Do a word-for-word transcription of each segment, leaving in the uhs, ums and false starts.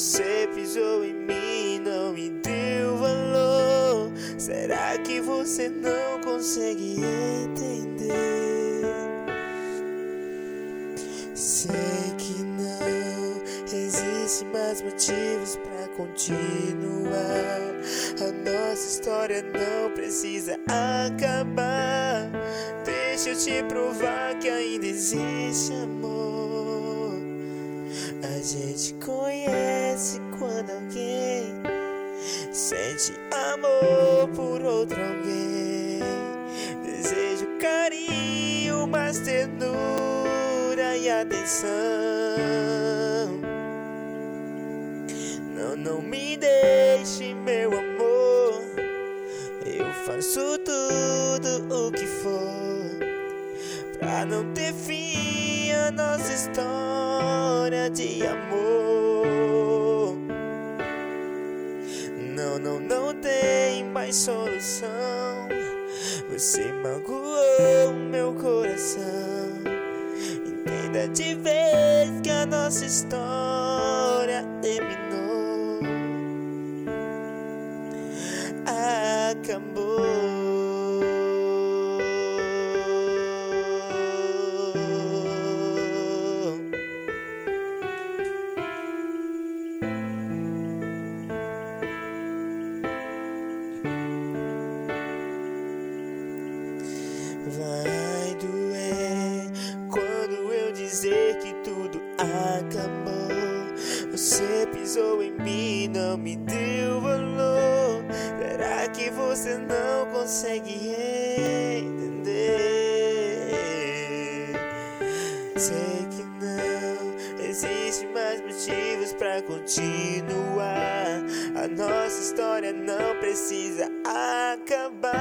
Você pisou em mim, não me deu valor. Será que você não consegue entender? Sei que não existe mais motivos pra continuar. A nossa história não precisa acabar. Deixa eu te provar que ainda existe amor. A gente conhece quando alguém sente amor por outro alguém. Desejo carinho, mais ternura e atenção. Não, não me deixe, meu amor. Eu faço tudo o que for pra não ter fim a nossa história de amor. Não, não, não tem mais solução. Você magoou meu coração. Entenda de vez que a nossa história terminou. Acabou. Vai doer quando eu dizer que tudo acabou. Você pisou em mim, não me deu valor. Será que você não consegue entender? Sei que não existe mais motivos pra continuar. A nossa história não precisa acabar.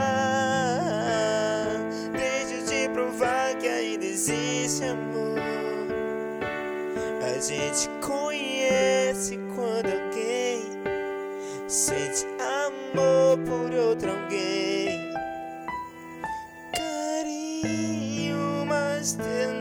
Deixa eu te provar que ainda existe amor. A gente conhece quando alguém sente amor por outro alguém. Carinho, mais ternura